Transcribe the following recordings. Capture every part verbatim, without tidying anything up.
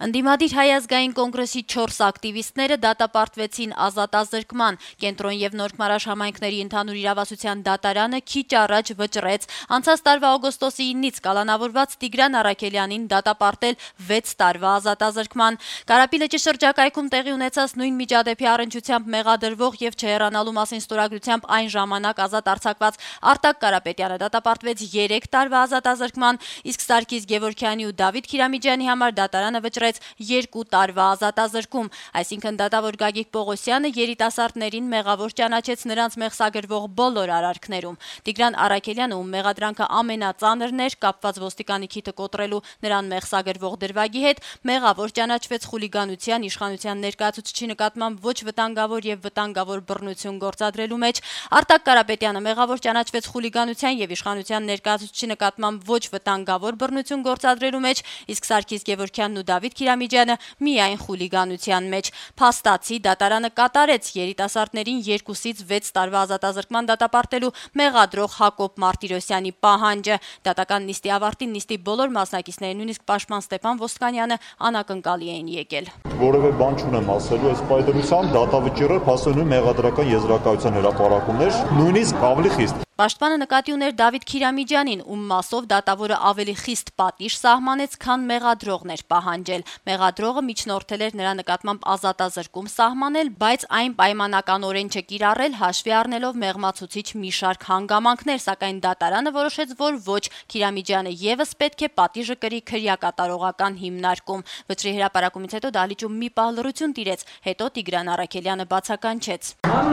Ընդդիմադիր Հայ ազգային կոնգրեսի չորս ակտիվիստները դատապարտվեցին ազատազրկման։ Կենտրոն եւ Նորք Մարաշ համայնքների ընդհանուր իրավասության դատարանը քիչ առաջ վճռեց անցած տարվա օգոստոսի իննից կալանավորված Տիգրան Արաքելյանին դատապարտել վեց տարվա ազատազրկման։ Կարապի լճի շրջակայքում տեղի ունեցած նույն միջադեպի առնչությամբ մեղադրվող եւ չհեռանալու մասին ստորագրությամբ այն ժամանակ ազատ արձակված Արտակ Կարապետյանը դատապարտվեց երեք տարվա ազատազրկման, իսկ Սարգիս Գևորգյանի ու Դավիթ Քիրամիջյանի համար դատարանը վճռեց երկու տարվա ազատազրկում, այսինքն դատավոր Գագիկ Պողոսյանը երիտասարդներին մեղավոր ճանաչեց նրանց մեղսագրվող բոլոր արարքներում։ Տիգրան Արաքելյանը, ում մեղադրանքը ամենածանրն էր, կապված ոստիկանի քիթը կոտրելու նրան մեղսագրվող դրվագի հետ, մեղավոր ճանաչվեց խուլիգանության, իշխանության ներկայացուցչի նկատմամբ ոչ վտանգավոր եւ վտանգավոր բռնություն գործադրելու մեջ։ Արտակ Կարապետյանը մեղավոր ճանաչվեց խուլիգանության եւ իշխանության ներկայացուցչի նկատմամբ ոչ վտանգավոր բռնություն գործադրելու մեջ, իսկ Սարգիս Գևորգյանն ու Դավիթ Քիրամիջյանը միայն խուլիգանության մեջ։ Փաստացի դատարանը կատարեց երիտասարդներին երկուսից վեց տարվա ազատազրկման դատապարտելու մեղադրող Հակոբ Մարտիրոսյանի պահանջը։ Դատական նիստի ավարտին նիստի բոլոր մասնակիցները, նույնիսկ պաշտպան Ստեփան Ոսկանյանը անակնկալի էին եկել։ Որևէ բան չունեմ ասելու այս պայդրությամբ, դատավճիռը փաստորեն մեղադրական եզրակացության հրապարակումներ, նույնիսկ ավելի խիստ։ Պաշտպանը նկատի ուներ Դավիթ Քիրամիջյանին, ում մասով դատավորը ավելի խիստ պատիժ սահմանեց, քան մեղադրողն էր պահանջել։ Մեղադրողը միջնորդել էր նրա նկատմամբ ազատազրկում սահմանել, բայց այն պայմանականորեն չկիրառել, հաշվի առնելով մեղմացուցիչ մի շարք հանգամանքներ, սակայն դատարանը որոշեց, որ ոչ, Քիրամիջյանը եւս պետք է պատիժը կրի քրեակատարողական հիմնարկում։ Վճռի հրապարակումից հետո դահլիճում մի պահ լռություն տիրեց, հետո Տիգրան Արաքելյանը բացականչեց։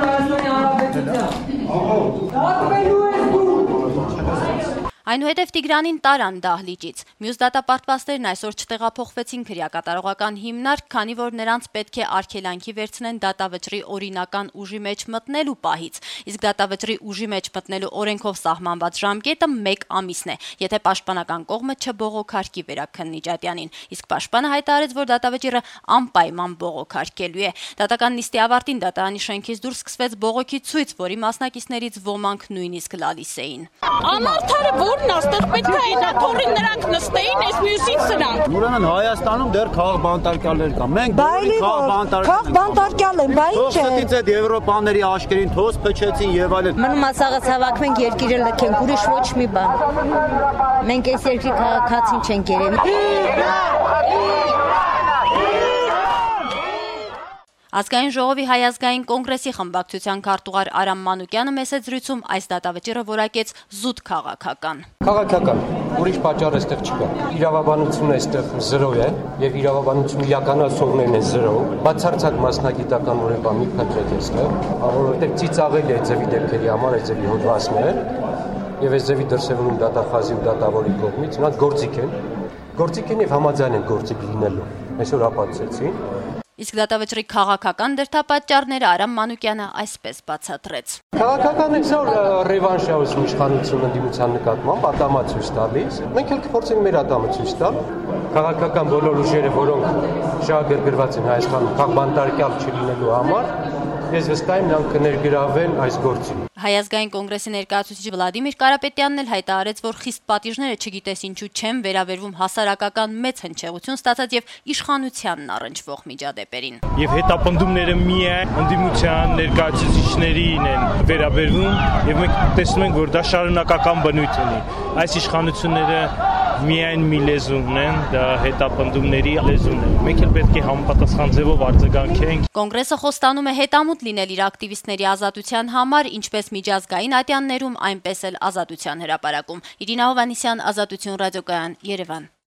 Այնուհետև Տիգրանին տարան դահլիճից։ Մյուս դատապարտվածներն այսօր չտեղափոխվեցին քրեակատարողական հիմնարկ, քանի որ նրանց պետք է արգելանքի վերցնեն դատավճռի օրինական ուժի մեջ մտնելու պահից։ Իսկ դատավճռի ուժի մեջ մտնելու օրենքով սահմանված ժամկետը մեկ ամիսն է, եթե պաշտպանական կողմը չբողոքարկի Վերաքննիչ Ատյանին։ Իսկ պաշտպանը հայտարարեց, որ դատավճիռը անպայման բողոքարկելու է։ Դատական նիստի ավարտին դատարանի շենքից դուրս սկսվեց բողոքի ցույց, որի մասնակիցներից ոմանք նույնիսկ լալիս էին։ Որն աստեղ պետք է այնա թորին նրանք նստեին, այս մյուսից սրանք։ Ուրեմն Հայաստանում դեռ քաղաք բանտարկյալներ կան։ Մենք քաղաք բանտարկյալ են, բայց չէ։ Թոստից այդ եվրոպաների աշկերին թոս փչեցին եւ այլն։ Մնում ասաղաց հավաքվենք երկիրը լքենք, ուրիշ ոչ մի բան։ Մենք այս երկրի քաղաքացին չենք երևի։ Ազգային ժողովի Հայ ազգային կոնգրեսի խմբակցության քարտուղար Արամ Մանուկյանը մեծ զրույցում այս դատավճիռը որակեց զուտ քաղաքական։ Քաղաքական, ուրիշ պատճառ այստեղ չկա։ Իրավաբանությունը այստեղ զրո է եւ իրավաբանությունը իրականացողներն են զրո։ Բացարձակ մասնագիտական ուրեմն մի փոքր այստեղ, որովհետեւ ծիծաղել է ձևի դեպքերի համար այս ձևի հոդվածներ եւ այս ձևի դրսեւորում դատախազի ու դատավորի կողմից նրանք գործիք են։ Գործիք են եւ համաձայն են գործիք լինելու։ Այսօր ապացուցեցին։ Իսկ դատավճռի քաղաքական դրդապատճառները Արամ Մանուկյանը այսպես բացատրեց։ Քաղաքական է որ ռևանշ է ուսում իշխանությունը դիմության նկատմամբ ատամա ցույց տալիս։ Մենք էլ կփորձենք մեր ատամը ցույց տալ։ Քաղաքական բոլոր ուժերը, որոնք շահագրգռված են Հայաստանում քաղբանտարկյալ չլինելու համար, ես վստահ եմ նրանք կներգրավեն այս գործին։ Հայ ազգային կոնգրեսի ներկայացուցիչ Վլադիմիր Կարապետյանն էլ հայտարարեց, որ խիստ պատիժները չգիտես ինչու չեն վերաբերվում հասարակական մեծ հնչեղություն ստացած եւ իշխանությանն առնչվող միջադեպերին։ Եվ հետապնդումները միայն ընդդիմության ներկայացուցիչներին են վերաբերվում եւ մենք տեսնում ենք, որ դա շարունակական բնույթ ունի։ Այս իշխանությունները միայն մի լեզու ունեն, դա հետապնդումների լեզուն է։ Մենք էլ պետք է համապատասխան ձևով արձագանքենք։ Կոնգրեսը խոստանում է հետամուտ լինել իր ակտիվիստների ազատության համար, ինչպես միջազգային ատյաններում, այնպես էլ Ազատության հրապարակում։ Իրինա Հովհաննիսյան, Ազատություն ռադիոկայան, Երևան։